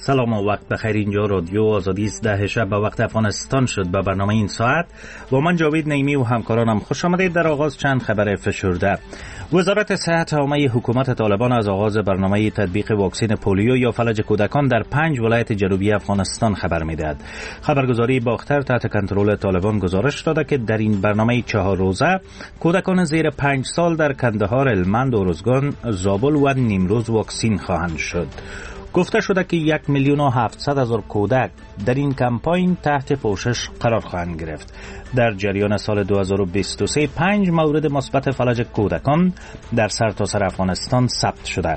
سلام و وقت بخیر. اینجا رادیو آزادی است. 10 شب به وقت افغانستان شد. به برنامه این ساعت با من جاوید نعیمی و همکارانم خوش آمدید. در آغاز چند خبر فشرده. وزارت صحت عامه حکومت طالبان از آغاز برنامه تطبیق واکسن پولیو یا فلج کودکان در 5 ولایت جنوبی افغانستان خبر می‌دهد. خبرگزاری باختر تحت کنترل طالبان گزارش داده که در این برنامه 4 روزه کودکان زیر 5 سال در کندهار، هلمند، اروزگان، زابل و نیمروز واکسین خواهند شد. گفته شده که 1,700,000 کودک در این کمپاین تحت پوشش قرار خواهند گرفت. در جریان سال 2023 5 مورد مثبت فلج کودکان در سرتاسر افغانستان ثبت شده.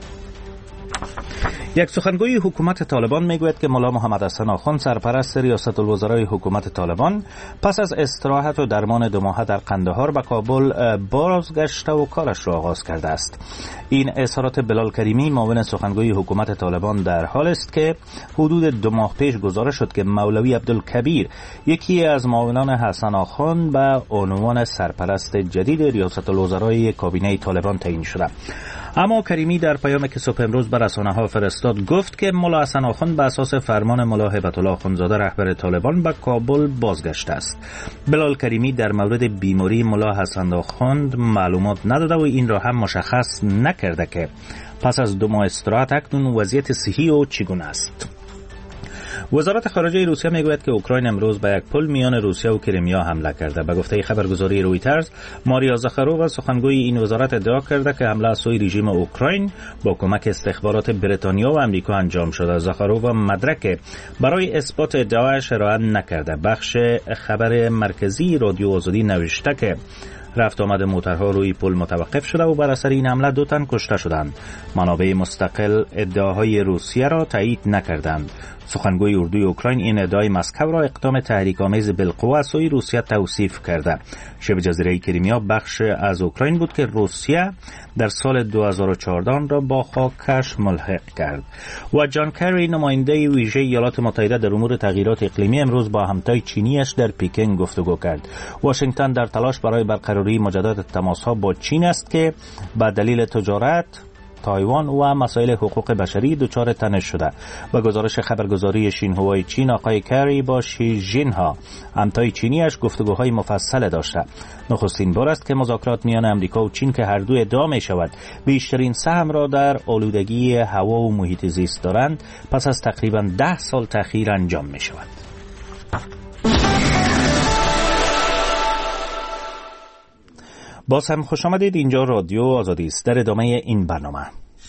یک سخنگوی حکومت طالبان میگوید که ملا محمد حسن آخوند سرپرست ریاست الوزرای حکومت طالبان پس از استراحت و درمان 2 ماه در قندهار به کابل بازگشته و کارش را آغاز کرده است. این اظهارات بلال کریمی معاون سخنگوی حکومت طالبان در حال است که حدود 2 ماه پیش گزارش شد که مولوی عبدالکبیر یکی از معاونان حسن آخوند به عنوان سرپرست جدید ریاست الوزرای کابینه طالبان تعیین شده. اما کریمی در پیامی که صبح امروز به رسانه‌ها فرستاد گفت که ملا حسن آخوند به اساس فرمان ملا هیبت الله آخوندزاده رهبر طالبان به کابل بازگشته است. بلال کریمی در مورد بیماری ملا حسن آخوند معلومات نداده و این را هم مشخص نکرده که پس از 2 ماه استراحت اکنون وضعیت صحی او چگونه است. وزارت خارجه روسیه میگوید که اوکراین امروز به یک پل میان روسیه و کریمیا حمله کرده. به گفته خبرگزاری رویترز، ماریا زاخارووا سخنگوی این وزارت ادعا کرده که حمله از سوی رژیم اوکراین با کمک استخبارات بریتانیا و آمریکا انجام شده. زاخارووا مدرک برای اثبات ادعایش ارائه نکرده. بخش خبر مرکزی رادیو آزادی نوشته که رفت آمد موترها روی پل متوقف شده و بر اثر این حمله 2 تن کشته شدند. منابع مستقل ادعاهای روسیه را تایید نکردند. سخنگوی اردوی اوکراین این ادعای مسکو را اقدام تحریک‌آمیز بالقوه از سوی روسیه توصیف کرده. شبه جزیره کریمیا بخش از اوکراین بود که روسیه در سال 2014 را با خاکش ملحق کرد. و جان کری نماینده ویژه ایالات متحده در امور تغییرات اقلیمی امروز با همتای چینیش در پکن گفتگو کرد. واشنگتن در تلاش برای برقراری مجدد تماس‌ها با چین است که به دلیل تجارت، تایوان و مسائل حقوق بشری دچار تنش شده. و گزارش خبرگزاری شینهوای چین، آقای کری با شی جینها همتای چینیش گفتگوهای مفصل داشته. نخستین بار است که مذاکرات میان امریکا و چین که هر دو ادعا می شود بیشترین سهم را در آلودگی هوا و محیط زیست دارند پس از تقریبا 10 سال تأخیر انجام می شود. باز هم خوش آمدید. اینجا رادیو آزادی است. در ادامه این برنامه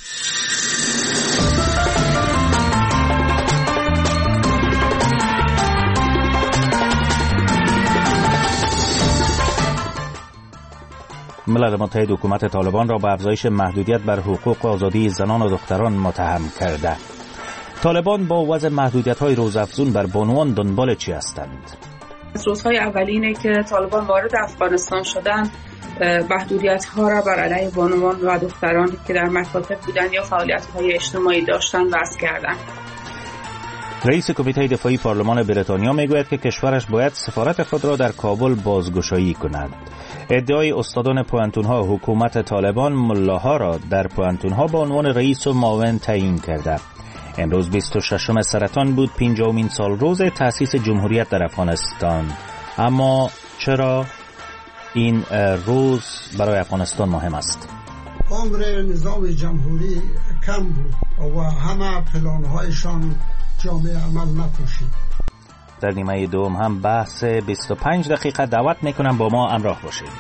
ملل متحد حکومت طالبان را به افزایش محدودیت بر حقوق و آزادی زنان و دختران متهم کرده. طالبان با وضع محدودیت‌های روزافزون بر بانوان دنبال چی هستند؟ روزهای اولینه که طالبان وارد افغانستان شدند محدودیت‌ها را بر علیه بانوان و دختران که در مکاتب بودند یا فعالیت‌های اجتماعی داشتند وضع کردند. رئیس کمیته دفاعی پارلمان بریتانیا میگوید که کشورش باید سفارت خود را در کابل بازگشایی کند. ادعای استادان پوانتون‌ها حکومت طالبان ملاها را در پوانتون‌ها به عنوان رئیس و معاون تعیین کرده. امروز 26 سرطان بود، 50مین سال روز تأسیس جمهوریت در افغانستان. اما چرا این روز برای افغانستان مهم است؟ عمر نظام جمهوری کم بود و همه پلان‌هایشان جامعه عمل نپوشید. در نیمه دوم هم بحث 25 دقیقه دعوت میکنم با ما همراه باشید.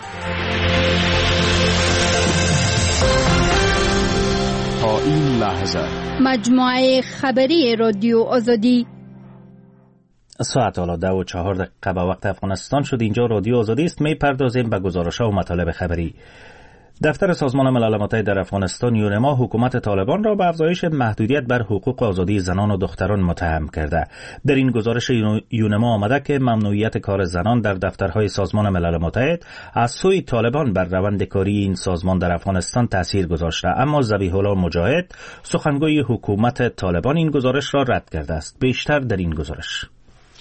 تا این لحظه مجموعه خبری رادیو آزادی ساعت حالا 10:04 به وقت افغانستان شد. اینجا رادیو آزادی است. می پردازیم به گزارش‌ها و مطالب خبری. دفتر سازمان ملل متحد در افغانستان یونما حکومت طالبان را به افزایش محدودیت بر حقوق و آزادی زنان و دختران متهم کرده. در این گزارش یونما آمده که ممنوعیت کار زنان در دفترهای سازمان ملل متحد از سوی طالبان بر روند کاری این سازمان در افغانستان تاثیر گذاشته، اما ذبیح الله مجاهد سخنگوی حکومت طالبان این گزارش را رد کرده است. بیشتر در این گزارش.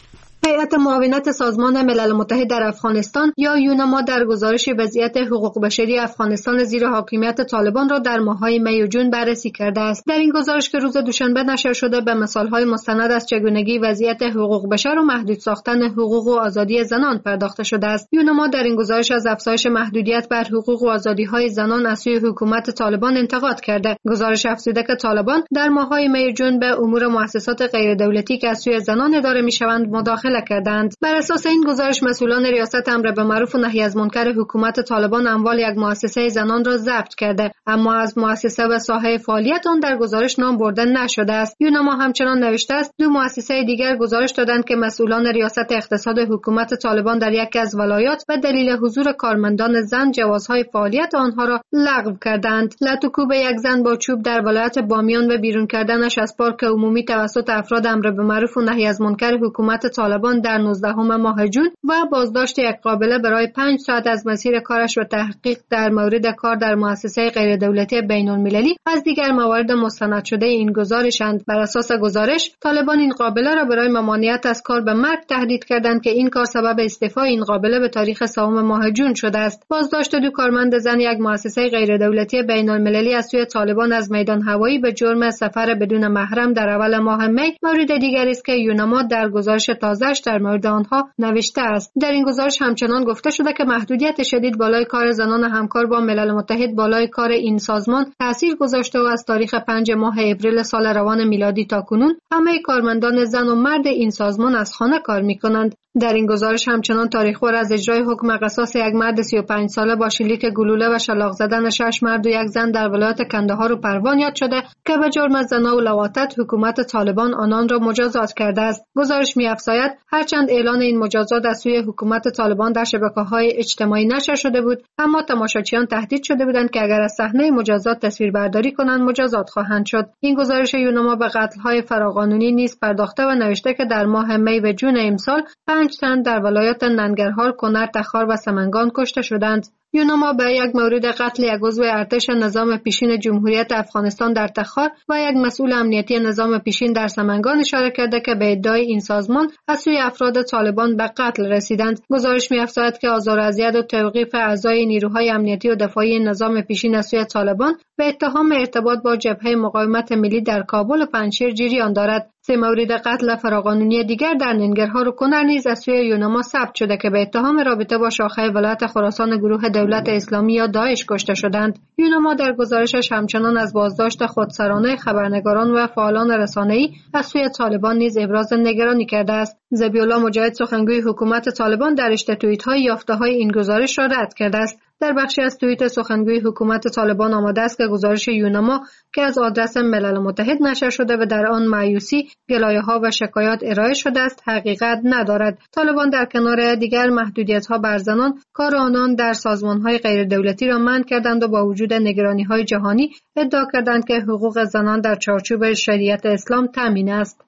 هیئت معاونت سازمان ملل متحد در افغانستان یا یونما در گزارش وضعیت حقوق بشری افغانستان زیر حاکمیت طالبان را در ماه‌های می و جون بررسی کرده است. در این گزارش که روز دوشنبه نشر شده به مثال‌های مستند از چگونگی وضعیت حقوق بشر و محدود ساختن حقوق و آزادی زنان پرداخته شده است. یونما در این گزارش از افزایش محدودیت بر حقوق و آزادی‌های زنان از سوی حکومت طالبان انتقاد کرده. گزارش افزوده که طالبان در ماه‌های می و جون به امور مؤسسات غیردولتی که از سوی زنان اداره می‌شوند مداخله کردند. بر اساس این گزارش مسئولان ریاست امر به معروف و نهی از منکر حکومت طالبان اموال یک مؤسسه زنان را ضبط کرده، اما از مؤسسه و ساحه فعالیت آن در گزارش نام برده نشده است. یونما همچنان نوشته است دو مؤسسه دیگر گزارش دادند که مسئولان ریاست اقتصاد حکومت طالبان در یکی از ولایات به دلیل حضور کارمندان زن جوازهای فعالیت آنها را لغو کردند. لطوکوب یک زن با چوب در ولایت بامیان و بیرون کردنش از پارک عمومی توسط افراد امر به معروف و نهی از منکر حکومت طالبان در 19 ماه جون و بازداشت یک قابله برای 5 ساعت از مسیر کارش و تحقیق در مورد کار در مؤسسه غیردولتی بین‌المللی از دیگر موارد مستند شده این گزارشند. بر اساس گزارش طالبان این قابله را برای ممانعت از کار به مرگ تهدید کردند که این کار سبب استعفای این قابله به تاریخ 3 ماه جون شده است. بازداشت دو کارمند زن یک مؤسسه غیردولتی بین‌المللی از سوی طالبان از میدان هوایی به جرم سفر بدون محرم در اول ماه می مورد دیگری است که یونما در گزارش تازه‌اش در مورد آنها نوشته است. در این گزارش همچنان گفته شده که محدودیت شدید بالای کار زنان همکار با ملل متحد بالای کار این سازمان تأثیر گذاشته و از تاریخ 5 ماه اپریل سال روان میلادی تا کنون همه کارمندان زن و مرد این سازمان از خانه کار می‌کنند. در این گزارش همچنان تاریخ‌بر از اجرای حکم قصاص یک مرد 35 ساله با شلیک گلوله و شلاق زدن 6 مرد و یک زن در ولایت کندهار و پروان یاد شده که به جرم زنا و لواطت حکومت طالبان آنان را مجازات کرده است. گزارش می‌افزاید هرچند اعلان این مجازات از سوی حکومت طالبان در شبکه‌های اجتماعی نشر شده بود، اما تماشاچیان تهدید شده بودند که اگر از صحنه مجازات تصویربرداری کنند مجازات خواهند شد. این گزارش یونما به قتل‌های فراقانونی نیز پرداخته و نوشته که در ماه می و جون امسال 5 تن در ولایت ننگرهار، کنر، تخار و سمنگان کشته شدند. یونما به یک مورد قتل یک عضو ارتش نظام پیشین جمهوریت افغانستان در تخار و یک مسئول امنیتی نظام پیشین در سمنگان اشاره کرده که به ادعای این سازمان از سوی افراد طالبان به قتل رسیدند. گزارش می‌افزاید که آزار و اذیت و توقیف اعضای نیروهای امنیتی و دفاعی نظام پیشین از سوی طالبان به اتهام ارتباط با جبهه مقاومت ملی در کابل و پنجشیر جریان دارد. 3 مورد قتل فراقانونی دیگر در ننگرهار و کنر نیز از سوی یونما ثبت شده که به اتهام رابطه با شاخه ولایت خراسان گروه دولت اسلامی یا داعش کشته شدند. یونما در گزارشش همچنان از بازداشت خودسرانه خبرنگاران و فعالان رسانه‌ای از سوی طالبان نیز ابراز نگرانی کرده است. ذبیح‌الله مجاهد سخنگوی حکومت طالبان در توییت‌های یافته‌های این گزارش را رد کرده است. در بخشی از توییت سخنگوی حکومت طالبان آمده است که گزارش یونما که از آدرس ملل متحد نشر شده و در آن مایوسی، گلایه‌ها و شکایات ارائه شده است حقیقت ندارد. طالبان در کنار دیگر محدودیت‌ها بر زنان کار آنان در سازمان‌های غیردولتی را منع کردند و با وجود نگرانی‌های جهانی ادعا کردند که حقوق زنان در چارچوب شریعت اسلام تامین است.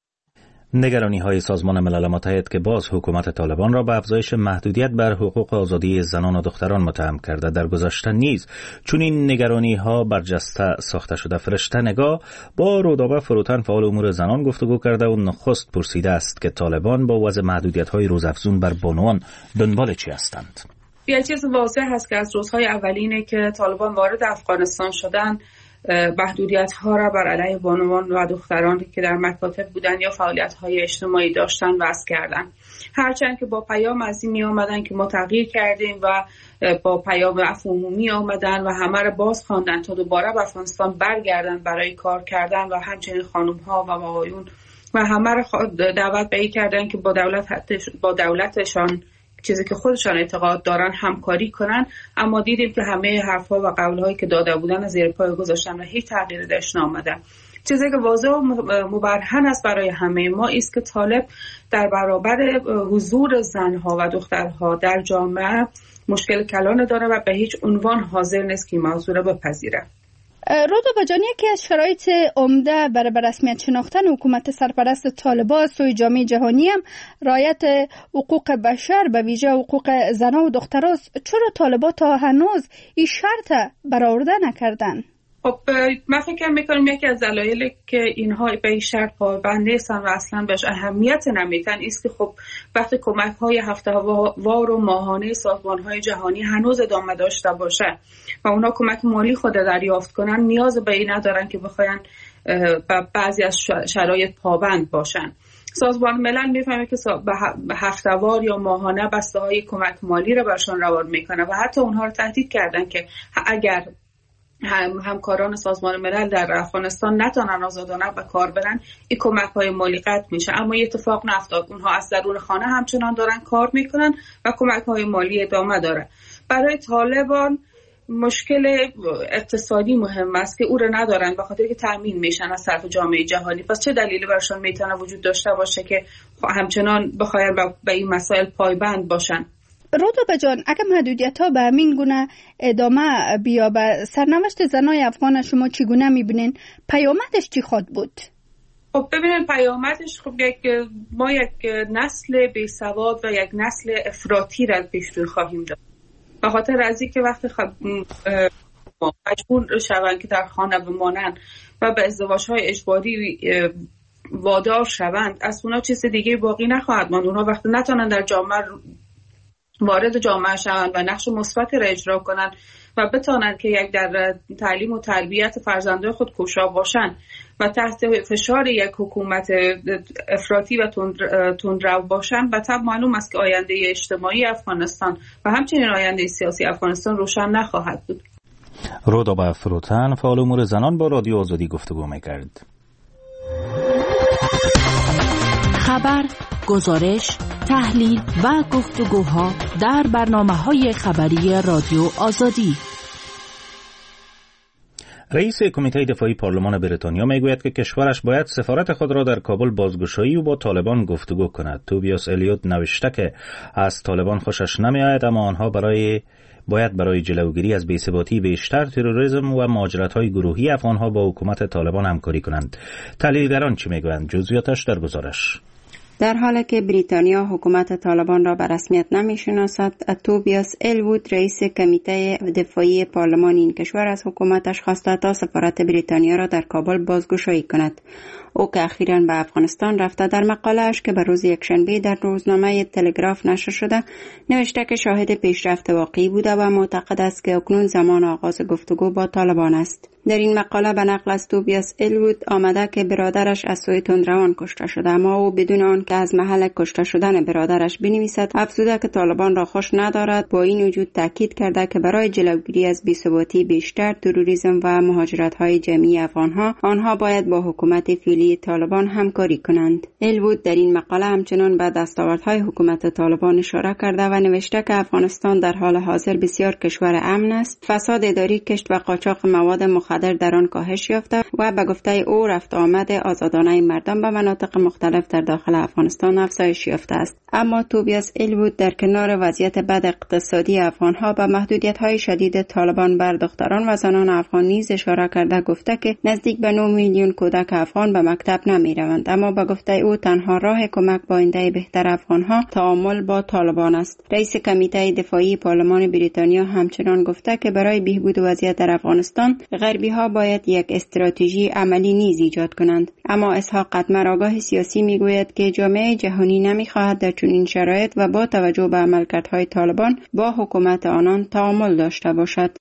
نگرانی‌های سازمان ملل متحد که باز حکومت طالبان را به افزایش محدودیت بر حقوق آزادی زنان و دختران متهم کرده در گذشته نیز چون این نگرانی‌ها برجسته ساخته شده. فرشته نگاه با رودابه فروتن فعال امور زنان گفتگو کرده و نخست پرسیده است که طالبان با وضع محدودیت‌های روزافزون بر بانوان دنبال چی هستند. یه چیز واضح هست که از روزهای اولینه که طالبان وارد افغانستان شدن محدودیت ها را بر علیه بانوان و دخترانی که در مکاتب بودن یا فعالیت های اجتماعی داشتن وضع کردن. هرچند که با پیام از این می آمدن که ما تغییر کردیم و با پیام عفو عمومی آمدن و همه را باز خواندن تا دوباره به افغانستان برگردن برای کار کردن و همچنین خانم ها و آقایون و همه را دعوت به این کردن که با دولتشان چیزی که خودشان اعتقاد دارن همکاری کنن، اما دیدیم که همه حرفها و قولهایی که داده بودن زیر پای گذاشتن و هیچ تغییری درش نآمده. چیزی که واضح و مبرهن است برای همه ما است که طالب در برابر حضور زنها و دخترها در جامعه مشکل کلان داره و به هیچ عنوان حاضر نیست که موضوع را بپذیره. رودابه جان، یکی از شرایط عمده برای به رسمیت شناختن حکومت سرپرست طالبان سوی جامعه جهانی هم رعایت حقوق بشر به ویژه حقوق زنان و دختراست. چرا طالبان تا هنوز این شرط برآورده نکردن؟ خب من فکر میکنم یکی از دلایلی که اینها به این شرط پایبند نیستن و اصلا بهش اهمیت نمیدن است که خب وقتی کمک های هفته‌وار و ماهانه سازمان های جهانی هنوز ادامه داشته باشه و اونا کمک مالی خود دریافت کنن، نیاز به این ندارن که بخواین بعضی از شرایط پابند باشن. سازمان ملل میفهمه که به هفته‌وار یا ماهانه بسته های کمک مالی رو برشان روان میکنه و حتی اونها رو تهدید کردن که اگر همکاران سازمان ملل در افغانستان نتونن آزادانه به کار برن، این کمک های مالی قطع میشه. اما این اتفاق نافتاد. اونها از درون خانه همچنان دارن کار میکنن و کمک های مالی ادامه داره. برای طالبان مشکل اقتصادی مهم است که او را ندارن، به خاطر که تامین میشن از طرف جامعه جهانی. پس چه دلیلی براشون میتونه وجود داشته باشه که همچنان بخواین به این مسائل پایبند باشن؟ رودابه جان، اگر محدودیت‌ها به همین گونه ادامه بیابه، سرنوشت زنای افغان شما چگونه می‌بینین؟ پیامدش چی خواهد بود؟ خب ببینید پیامدش خب ما یک نسل بی‌سواد و یک نسل افراطی را پیش روی خواهیم داشت. به خاطر از اینکه وقتی مجبور شوند که در خانه بمانند و به ازدواج‌های اجباری وادار شوند، از اونا چیز دیگه باقی نخواهد ماند. اونا وقتی نتونن در جامعه وارد جامعه شوند و نقش مثبت را اجرا کنند و بتوانند که یک در تعلیم و تربیت فرزندان خود کوشا باشند و تحت فشار یک حکومت افراطی و تندرو باشند، و طبعا معلوم است که آینده اجتماعی افغانستان و همچنین آینده سیاسی افغانستان روشن نخواهد بود. رودابه فروتن، فعال امور زنان، با رادیو آزادی گفتگو می‌کرد. خبر، گزارش، تحلیل و گفتگوها در برنامه‌های خبری رادیو آزادی. رئیس کمیته دفاعی پارلمان بریتانیا میگوید که کشورش باید سفارت خود را در کابل بازگشایی و با طالبان گفتگو کند. توبیاس الیوت نوشته که از طالبان خوشش نمیآید، اما آنها باید برای جلوگیری از بی‌ثباتی بیشتر، تروریسم و مهاجرت‌های گروهی افغان‌ها با حکومت طالبان همکاری کنند. تحلیلگران چی میگویند؟ جزئیاتش در گزارش. در حالی که بریتانیا حکومت طالبان را به رسمیت نمی‌شناسد، توبیاس الوود رئیس کمیته دفاعی پارلمان این کشور از حکومتش خواسته تا سفارت بریتانیا را در کابل بازگشایی کند. او که اخیراً به افغانستان رفته، در مقاله‌اش که به روز یکشنبه در روزنامه تلگراف نشر شده نوشته که شاهد پیشرفت واقعی بوده و معتقد است که اکنون زمان آغاز گفتگو با طالبان است. در این مقاله به نقل از توبیاس الوود آمده که برادرش از سوی تندروان کشته شده، اما او بدون آن که از محل کشته شدن برادرش بنویسد افزوده که طالبان را خوش ندارد. با این وجود تاکید کرده که برای جلوگیری از بی‌ثباتی بیشتر، تروریسم و مهاجرت‌های جمعی افغان‌ها، آنها باید با حکومت فعلی طالبان همکاری کنند. الوود در این مقاله همچنان به دستاوردهای حکومت طالبان اشاره کرده و نوشته که افغانستان در حال حاضر بسیار کشور امن است، فساد اداری، کشت و قاچاق مواد مخدر در آن کاهش یافته و به گفته او رفت آمد آزادانه مردم به مناطق مختلف در داخل افغانستان افزایش یافته است. اما توبیاس الوود در کنار وضعیت بد اقتصادی افغانها به محدودیت‌های شدید طالبان بر دختران و زنان افغان نیز اشاره کرده، گفته که نزدیک به 9 میلیون کودک افغان به مکتب نمی‌روند، اما به گفته او تنها راه کمک با آینده بهتر افغانها تعامل با طالبان است. رئیس کمیته دفاعی پارلمان بریتانیا همچنان گفته که برای بهبود وضعیت در افغانستان غربی‌ها باید یک استراتژی عملی نیز ایجاد کنند. اما اسحاق قدمر، آگاه سیاسی، میگوید که جامعه جهانی نمی‌خواهد در چنین شرایط و با توجه به عملکردهای طالبان با حکومت آنان تعامل داشته باشد.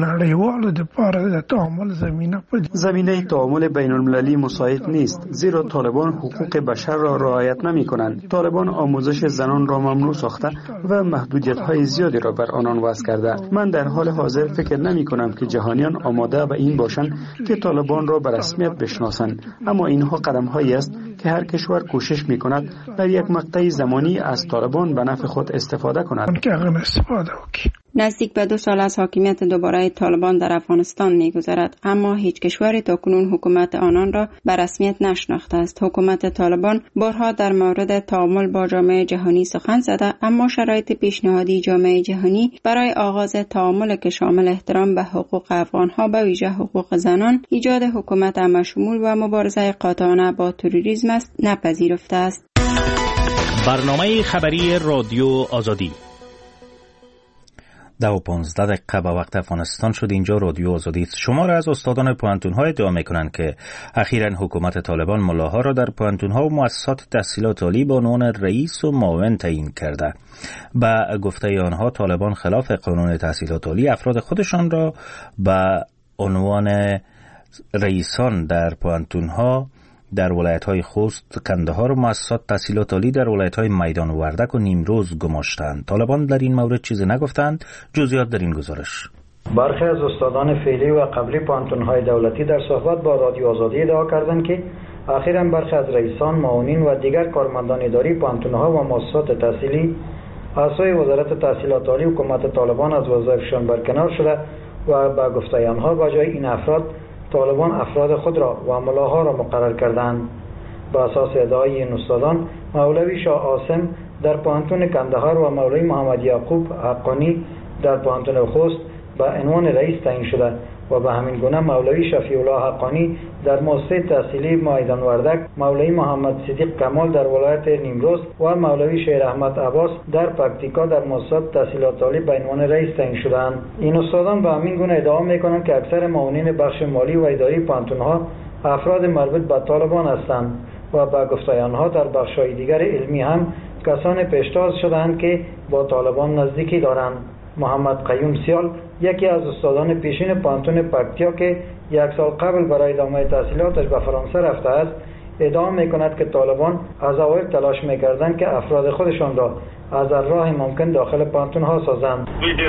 زمینه تعامل بین‌المللی مساعد نیست، زیرا طالبان حقوق بشر را رعایت نمی‌کنند. طالبان آموزش زنان را ممنوع ساخته و محدودیت‌های زیادی را بر آنان وضع کرده. من در حال حاضر فکر نمی‌کنم که جهانیان آماده به این باشند که طالبان را به رسمیت بشناسند، اما اینها قدم‌هایی است که هر کشور کوشش می‌کند در یک مقطع زمانی از طالبان به نفع خود استفاده کند. نزدیک به 2 سال از حاکمیت دوباره طالبان در افغانستان می‌گذرد، اما هیچ کشوری تاکنون حکومت آنان را به رسمیت نشناخته است. حکومت طالبان بارها در مورد تعامل با جامعه جهانی سخن زده، اما شرایط پیشنهادی جامعه جهانی برای آغاز تعامل که شامل احترام به حقوق افغان‌ها به ویژه حقوق زنان، ایجاد حکومت همشمول و مبارزه قاطعانه با تروریسم است، نپذیرفته است. برنامه خبری رادیو آزادی. 10:15 به وقت افغانستان شد. اینجا رادیو آزادی است. شما را از استادان پوهنتون‌ها ادعا می‌کنند که اخیراً حکومت طالبان ملاها را در پوهنتون‌ها و مؤسسات تحصیلات عالی به عنوان رئیس و معاون تعیین کرده. با گفته آنها طالبان خلاف قانون تحصیلات عالی افراد خودشان را به عنوان رئیسان در پوهنتون‌ها در ولایت‌های خوست، کندهار و مؤسسات تحصیلات عالی در ولایت‌های میدان وردک و نیمروز گماشتند. طالبان در این مورد چیزی نگفتند. جزئیات در این گزارش. برخی از استادان فعلی و قبلی پوهنتون‌های دولتی در صحبت با رادیو آزادی ادعا کردند که اخیراً برخی از رئیسان، معاونین و دیگر کارمندان اداری پوهنتون‌ها و مؤسسات تحصیلی اعضای وزارت تحصیلات عالی حکومت طالبان از وظایفشان برکنار شده و با گفته آنها به جای این افراد طالبان افراد خود را و ملاها را مقرر کردند. با اساس ادعای این استادان، مولوی شاه عاصم در پوهنتون کندهار و مولوی محمد یعقوب حقانی در پوهنتون خوست به عنوان رئیس تعیین شده و به همین گونه مولوی شفیع الله حقانی در مؤسسه تحصیلی میدان وردک، مولوی محمد صدیق کمال در ولایت نیمروز و مولوی شیر احمد عباس در پکتیکا در مؤسسات تحصیلات عالی به عنوان رئیس تعیین شدند. این استادان به همین گونه ادعا میکنند که اکثر معاونین بخش مالی و اداری پوهنتون‌ها افراد مربوط به طالبان هستند و با گفته آنها در بخش‌های دیگر علمی هم کسان پیشتاز شدند که با طالبان نزدیکی دارند. محمد قیوم سیال، یکی از استادان پیشین پوهنتون پکتیا که 1 سال قبل برای ادامه تحصیلاتش به فرانسه رفته است، ادعا میکند که طالبان از اوایل تلاش میکردند که افراد خودشان را از راه ممکن داخل پوهنتون ها سازند.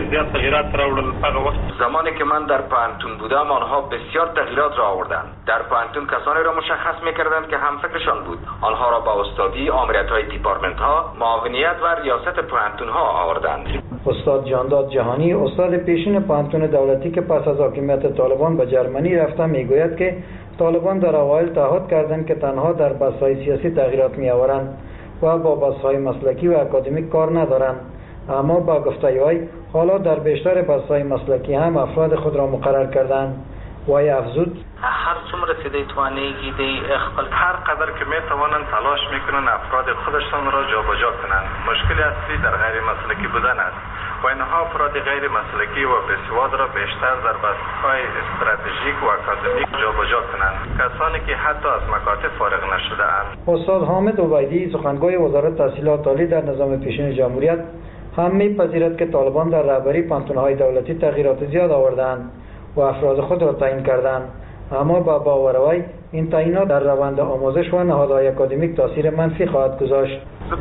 زمانی که من در پوهنتون بودم آنها بسیار تغییرات را آوردند. در پوهنتون کسانی را مشخص میکردند که هم فکرشان بود. آنها را با استادی، آمریت های دیپارتمنت ها، معاونیت و ریاست پوهنتون ها آوردند. استاد جانداد جهانی، استاد پیشین پوهنتون دولتی که پس از حاکمیت طالبان به جرمنی رفته، میگوید که طالبان در اوایل تعهد کردند که تنها در بحث‌های سیاسی تغییرات می‌آورند و با بحث‌های مسلکی و اکادمیک کار ندارند، اما با گفته وی حالا در بیشتر بحث‌های مسلکی هم افراد خود را مقرر کردند. وی افزود: هر څومره چې د توانېږي د خپل هر قدر که میتوانند تلاش میکنند افراد خودشان را جابجا کنند. مشکل اصلی در غیر مسلکی بودن است و اینها افراد غیر مسلکی و بسواد را بیشتر در بحث‌های استراتژیک و اکادمیک جابجا کنند، کسانی که حتی از مکاتب فارغ نشده اند. استاد حامد عبیدی، سخنگوی وزارت تحصیلات عالی در نظام پیشین جمهوریت، هم میپذیرد که طالبان در رهبری پوهنتون‌های دولتی تغییرات زیاد آوردند و افراد خود را تعیین کردند، اما با باور وی این تعیینات در روند آموزش و نهادهای اکادمیک تاثیر منفی خواهد گذاشت.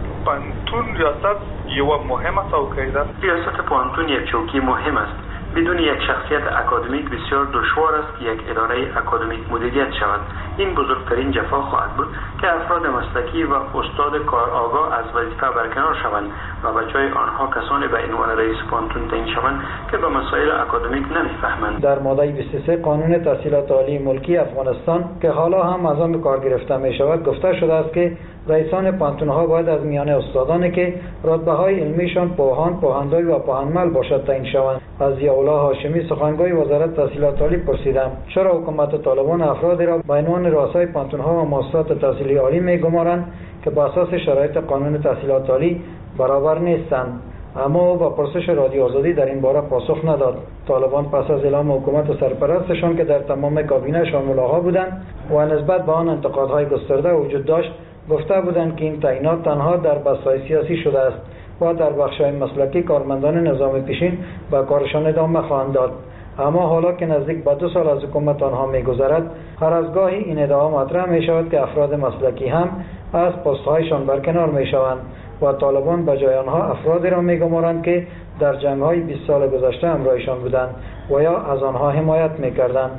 پوهنتون ریاست یو مهم چوکی است. ریاست پوهنتون یک چوکی مهم است. بدون یک شخصیت اکادمیک بسیار دشوار است که یک اداره اکادمیک مدیریت شود. این بزرگترین جفا خواهد بود که افراد مسلکی و استاد کارآگاه از وظیفه برکنار شوند و به جای آنها کسانی به عنوان رئیس پوهنتون تعیین شوند که به مسائل اکادمیک نمیفهمند. در ماده 23 قانون تحصیلات عالی ملکی افغانستان که حالا هم از آن به کار گرفته می شود گفته شده است که رئیسان پوهنتون‌ها باید از میان استادانی که رتبه‌های علمیشان پوهان، پوهنداری و پوهنمل باشد تعیین شوند. از ضیاءالله هاشمی، سخنگوی وزارت تحصیلات عالی، پرسیدم چرا حکومت طالبان افرادی را به عنوان رؤسای پوهنتون‌ها و مؤسسات تحصیلی عالی می‌گمارند که بر اساس شرایط قانون تحصیلات عالی برابر نیستند. اما با پرسش رادیو آزادی در این باره پاسخ نداد. طالبان پس از اعلام حکومت و سرپرستشان که در تمام کابینه شامل‌ها بودند و نسبت به آن انتقادهای گسترده وجود داشت، گفته بودند که این تعیینات تنها در بحث‌های سیاسی شده است و در بخش‌های مسلکی کارمندان نظام پیشین به کارشان ادامه خواهند داد. اما حالا که نزدیک به 2 سال از حکومت آنها می‌گذرد، هر از گاهی این ادعا مطرح می‌شود که افراد مسلکی هم از پست‌هایشان برکنار می‌شوند و طالبان به جای آنها افرادی را می‌گمارند که در جنگ‌های 20 سال گذشته همراهشان بودند و یا از آنها حمایت می‌کردند.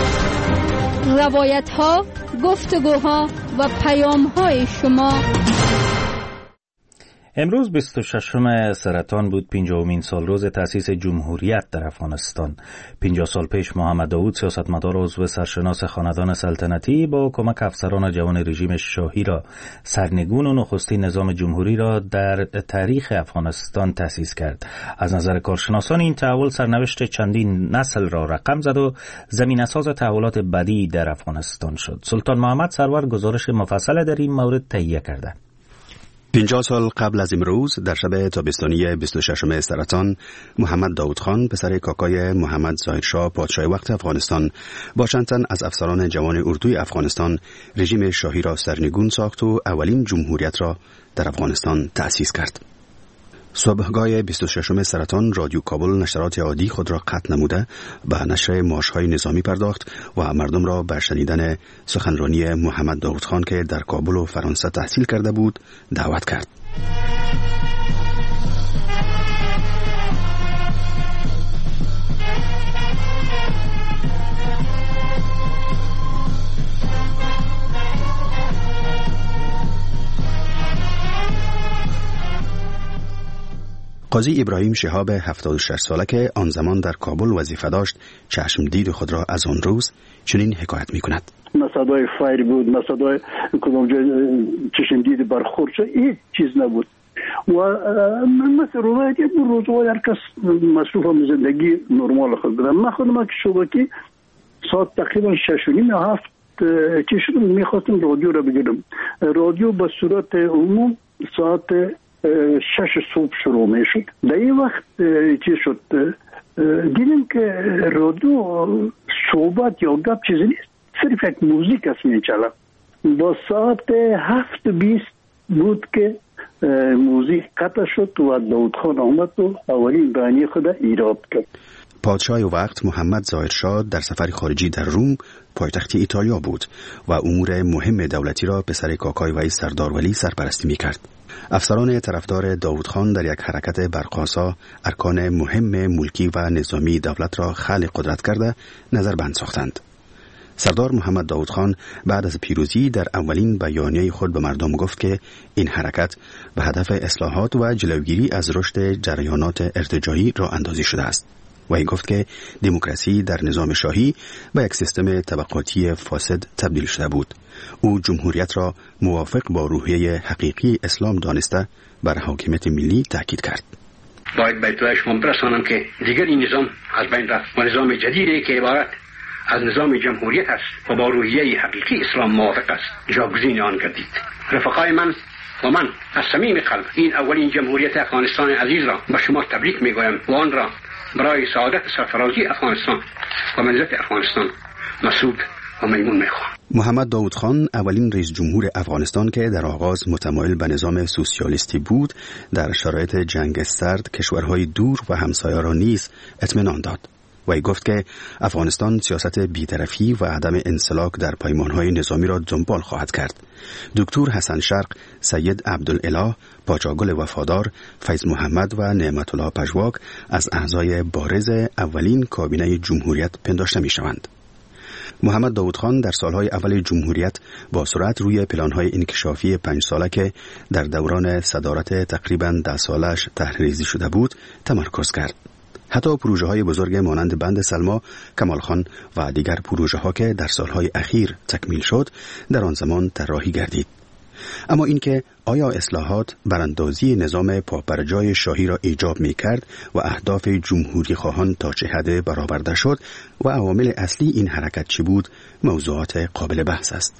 روایت‌ها، گفتگوها و پیام‌های شما. امروز 26 سرطان بود، 50مین سال روز تأسیس جمهوریت در افغانستان. 50 سال پیش محمد داود، سیاستمدار و عضو سرشناس خاندان سلطنتی، با کمک افسران جوان رژیم شاهی را سرنگون و نخستین نظام جمهوری را در تاریخ افغانستان تأسیس کرد. از نظر کارشناسان این تحول سرنوشت چندین نسل را رقم زد و زمینه‌ساز تحولات بعدی در افغانستان شد. سلطان محمد سرور گزارش مفصل در این مورد تهیه کرده. 50 سال قبل از امروز در شب تابستانی 26 سرطان، محمد داود خان پسر کاکای محمد ظاهر شاه پادشاه وقت افغانستان با چند تن از افسران جوان اردوی افغانستان رژیم شاهی را سرنگون ساخت و اولین جمهوریت را در افغانستان تأسیس کرد. صبحگاه 26 سرطان رادیو کابل نشرات عادی خود را قطع نموده به نشر مارش‌های نظامی پرداخت و مردم را به شنیدن سخنرانی محمد داود خان که در کابل و فرانسه تحصیل کرده بود دعوت کرد. قاضی ابراهیم شهاب 76 ساله که آن زمان در کابل وظیفه داشت چشم دید خود را از آن روز چنین حکایت می کند. صدای فایر بود، صدای کدام جای چشم دید برخورد شد، هیچ چیز نبود. و مثل روایت یک روزهای هر کس مصروف هم زندگی نرمال خود بدم. من خودم که شبکی ساعت تقریبا 6:30 چی شدم میخواستم رادیو را بگیرم. رادیو به صورت عموم ساعت 6 صبح شروع می شد. در این وقت چی شد؟ دیدم که رادیو صحبت یا گپ چیزی نیست، صرف یک موزیک است می چلا. با ساعت 7:20 بود که موزیک قطع شد و داود خان آمد و اولین بیانیه خود ایراد کرد. پادشاه وقت محمد ظاهر شاه در سفر خارجی در روم پایتخت ایتالیا بود و امور مهم دولتی را پسر کاکای وی سردار ولی سرپرستی می کرد. افسران طرفدار داود خان در یک حرکت برق‌آسا ارکان مهم ملکی و نظامی دولت را خلع قدرت کرده نظربند ساختند. سردار محمد داود خان بعد از پیروزی در اولین بیانیه خود به مردم گفت که این حرکت به هدف اصلاحات و جلوگیری از رشد جریانات ارتجاعی راه اندازی شده است. وی گفت که دموکراسی در نظام شاهی به یک سیستم طبقاتی فاسد تبدیل شده بود. او جمهوریت را موافق با روحیه حقیقی اسلام دانسته بر حاکمیت ملی تاکید کرد. باید به اطلاع شما برسانم که دیگر این نظام از بین رفت و نظام جدیدی که عبارت از نظام جمهوریت است و با روحیه حقیقی اسلام موافق است جاگزین آن گردید. رفقای من و من از صمیم قلب این اولین جمهوریت افغانستان عزیز را به شما تبریک میگویم و آن را برای سعادت سرفرازی افغانستان و ملت افغانستان مسعود و میمون میخوام. محمد داود خان اولین رئیس جمهور افغانستان که در آغاز متمایل به نظام سوسیالیستی بود، در شرایط جنگ سرد کشورهای دور و همسایه را نیز اطمینان داد. وی گفت که افغانستان سیاست بی‌طرفی و عدم انسلاک در پیمانهای نظامی را دنبال خواهد کرد. دکتر حسن شرق، سید عبدالاله، پاچاگل وفادار، فیض محمد و نعمت الله پژواک از اعضای بارز اولین کابینه جمهوریت پنداشته می شوند. محمد داود خان در سالهای اول جمهوریت با سرعت روی پلانهای انکشافی 5 ساله که در دوران صدارت تقریباً 10 سالش طرح‌ریزی شده بود تمرکز کرد. حتی پروژه های بزرگ مانند بند سلما، کمال خان و دیگر پروژه ها که در سالهای اخیر تکمیل شد در آن زمان طراحی گردید. اما اینکه آیا اصلاحات براندازی نظام پابرجای شاهی را ایجاب می کرد و اهداف جمهوری خواهان تا چه حد برآورده شد و عوامل اصلی این حرکت چی بود، موضوعات قابل بحث است.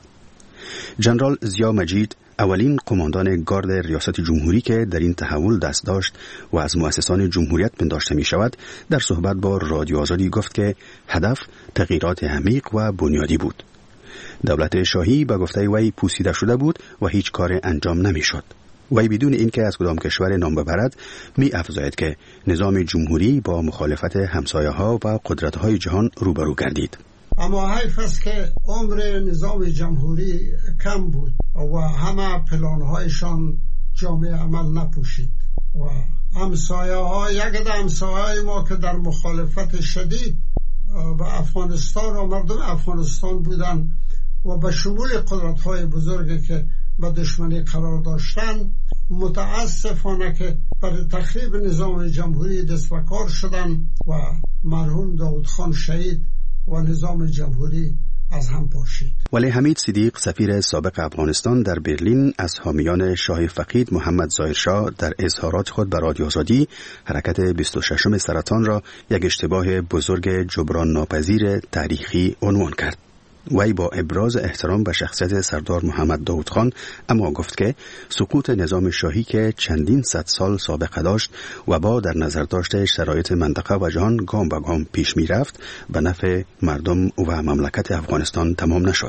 جنرال ضیا مجید، اولین قماندان گارد ریاست جمهوری که در این تحول دست داشت و از مؤسسان جمهوریت پنداشته می شود، در صحبت با رادیو آزادی گفت که هدف تغییرات عمیق و بنیادی بود. دولت شاهی به گفته وی پوسیده شده بود و هیچ کار انجام نمی شد. وی بدون اینکه از کدام کشور نام ببرد می افزاید که نظام جمهوری با مخالفت همسایه ها و قدرت های جهان روبرو گردید. اما حیف است که عمر نظام جمهوری کم بود و همه پلانهایشان جامعه عمل نپوشید و همسایه ها، یک همسایه ما که در مخالفت شدید به افغانستان و مردم افغانستان بودن و به شمول قدرت های بزرگی که به دشمنی قرار داشتن، متاسفانه که برای تخریب نظام جمهوری دست به کار شدن و مرحوم داود خان شهید و نظام جمهوری از هم پاشید. ولی حمید صدیق، سفیر سابق افغانستان در برلین، از حامیان شاه فقید محمد ظاهر شاه در اظهارات خود به رادیو آزادی حرکت 26 سرطان را یک اشتباه بزرگ جبران ناپذیر تاریخی عنوان کرد. وی با ابراز احترام به شخصیت سردار محمد داود خان اما گفت که سقوط نظام شاهی که چندین صد سال سابقه داشت و با در نظر داشت شرایط منطقه و جهان گام به گام پیش می رفت به نفع مردم و مملکت افغانستان تمام نشد.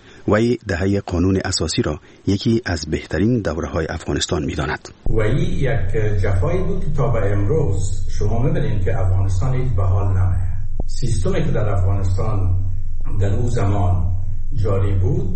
وی دهه قانون اساسی را یکی از بهترین دوره‌های افغانستان می‌داند. وی یک جفایی بود که تا به امروز شما می‌بینید که افغانستان هیچ به حال نمیه. سیستمی که در افغانستان در اون زمان جاری بود،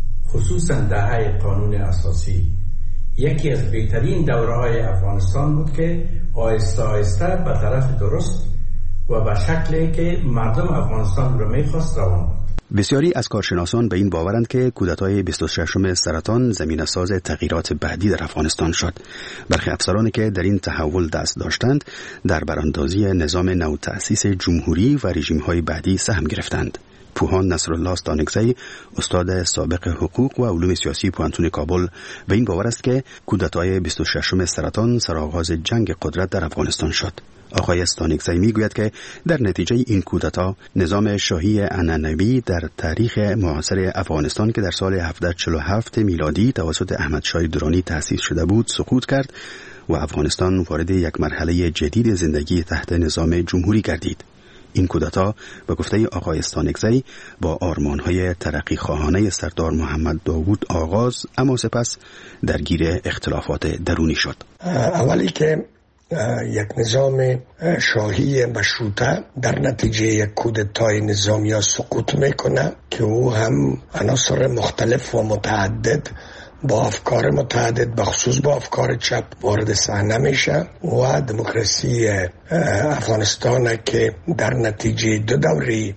خصوصا دهه قانون اساسی، یکی از بهترین دوره‌های افغانستان بود که آهسته آهسته به طرف درست و به شکلی که مردم افغانستان رو می‌خواست روان بود. بسیاری از کارشناسان به این باورند که کودتای 26 سرطان زمینه ساز تغییرات بعدی در افغانستان شد. برخی افسرانی که در این تحول دست داشتند در براندازی نظام نو تأسیس جمهوری و رژیم‌های بعدی سهم گرفتند. پوهان نصرالله استانکزی، استاد سابق حقوق و علوم سیاسی پوهنتون کابل، به این باور است که کودتای 26 سرطان سرآغاز جنگ قدرت در افغانستان شد. آقای استانکزی میگوید که در نتیجه این کودتا نظام شاهی عنعنوی در تاریخ معاصر افغانستان که در سال 1747 میلادی توسط احمد شاه درانی تأسیس شده بود سقوط کرد و افغانستان وارد یک مرحله جدید زندگی تحت نظام جمهوری گردید. این کودتا به گفته آقای استانکزی با آرمان‌های ترقی خواهانه سردار محمد داوود آغاز اما سپس درگیر اختلافات درونی شد. اولی که یک نظام شاهی مشروطه در نتیجه یک کودتای نظامی سقوط میکنه که او هم عناصر مختلف و متعدد با افکار متعدد بخصوص با افکار چپ وارد صحنه میشه و دموکراسی افغانستان که در نتیجه دو دوره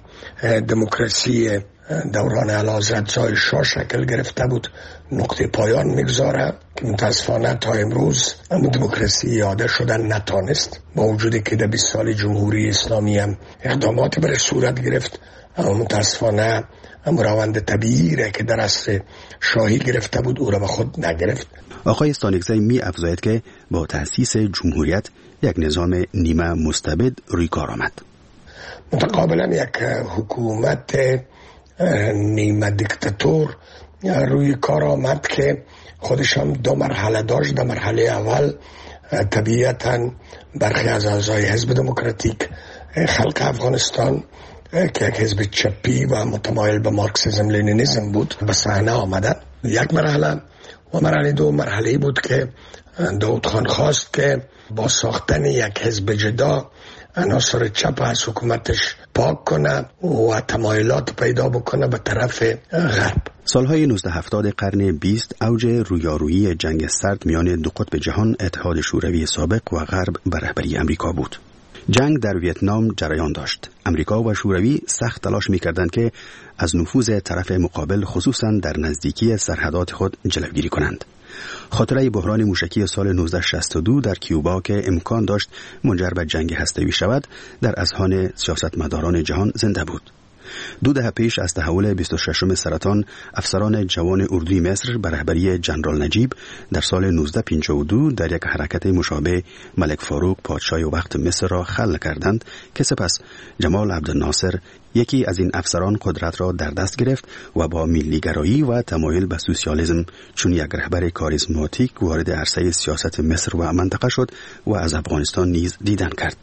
دموکراسی دوران اعلیحضرت زای شاه شکل گرفته بود نقطه پایان میگذاره که متاسفانه تا امروز دموکراسی یاده شدن نتانست، با وجودی که در 20 سال جمهوری اسلامی هم اقداماتی برای صورت گرفت اما متاسفانه روند طبیعی را که در عصر شاهی گرفته بود او را به خود نگرفت. آقای استانکزی می افزاید که با تأسیس جمهوریت یک نظام نیمه مستبد روی کار آمد. متقابلا یک حکومت نیمه دیکتاتور روی کار آمد که خودش هم دو مرحله داشت. در مرحله اول طبیعتا برخی از اعضای حزب دموکراتیک خلق افغانستان که یک حزب چپی و متمایل به مارکسیسم لنینیسم بود به صحنه آمدن. یک مرحله و مرحله دو مرحله بود که داود خان خواست که با ساختن یک حزب جدا عناصر چپ از حکومتش پاک کنه و تمایلات پیدا بکنه به طرف غرب. سالهای 1970 قرن 20 اوج رویارویی جنگ سرد میان دو قطب جهان اتحاد شوروی سابق و غرب به رهبری امریکا بود. جنگ در ویتنام جریان داشت. امریکا و شوروی سخت تلاش می‌کردند که از نفوذ طرف مقابل خصوصاً در نزدیکی سرحدات خود جلوگیری کنند. خاطره بحران موشکی سال 1962 در کیوبا که امکان داشت منجر به جنگ هسته‌ای شود در اذهان سیاستمداران جهان زنده بود. 2 دهه پیش از تحول 26 سرطان افسران جوان اردوی مصر به رهبری جنرال نجیب در سال 1952 در یک حرکت مشابه ملک فاروق پادشاه وقت مصر را خلع کردند که سپس جمال عبدالناصر یکی از این افسران قدرت را در دست گرفت و با ملیگرایی و تمایل به سوسیالیسم چون یک رهبر کاریزماتیک وارد عرصه سیاست مصر و منطقه شد و از افغانستان نیز دیدن کرد.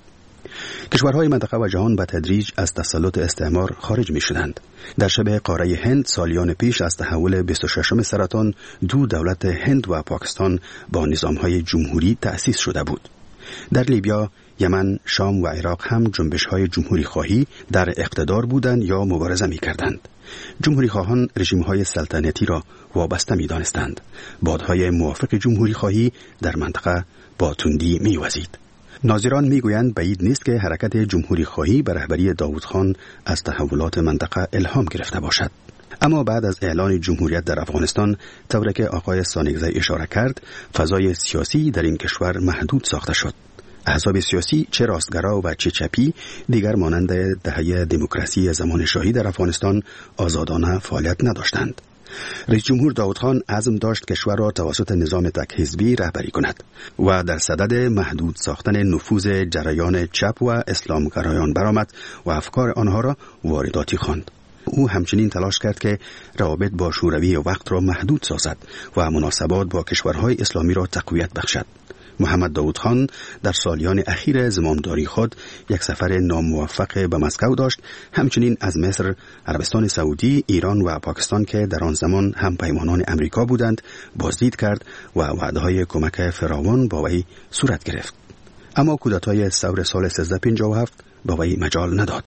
کشورهای منطقه و جهان به تدریج از تسلط استعمار خارج می شدند. در شبه قاره هند سالیان پیش از تحول 26 سرطان 2 دولت هند و پاکستان با نظامهای جمهوری تأسیس شده بود. در لیبیا، یمن، شام و عراق هم جنبش‌های جمهوری خواهی در اقتدار بودند یا مبارزه می کردند. جمهوری خواهان رژیم‌های سلطنتی را وابسته می دانستند. بادهای موافق جمهوری خواهی در منطقه با تندی می وزید. ناظران میگویند بعید نیست که حرکت جمهوری خواهی به رهبری داود خان از تحولات منطقه الهام گرفته باشد. اما بعد از اعلان جمهوریت در افغانستان، طوری که آقای استانکزی اشاره کرد، فضای سیاسی در این کشور محدود ساخته شد. احزاب سیاسی چه راستگرا و چه چپی دیگر مانند دهه دموکراسی زمان شاهی در افغانستان آزادانه فعالیت نداشتند. رئیس جمهور داود خان عزم داشت کشور را توسط نظام تک حزبی رهبری کند و در صدد محدود ساختن نفوذ جریان چپ و اسلامگرایان برآمد و افکار آنها را وارداتی خواند. او همچنین تلاش کرد که روابط با شوروی وقت را محدود سازد و مناسبات با کشورهای اسلامی را تقویت بخشد. محمد داود خان در سالیان اخیر زمامداری خود یک سفر ناموفق به مسکو داشت. همچنین از مصر، عربستان سعودی، ایران و پاکستان که در آن زمان هم پیمانان امریکا بودند بازدید کرد و وعده‌های کمک فراوان با وی صورت گرفت. اما کودتای ثور سال 1357 با وی مجال نداد.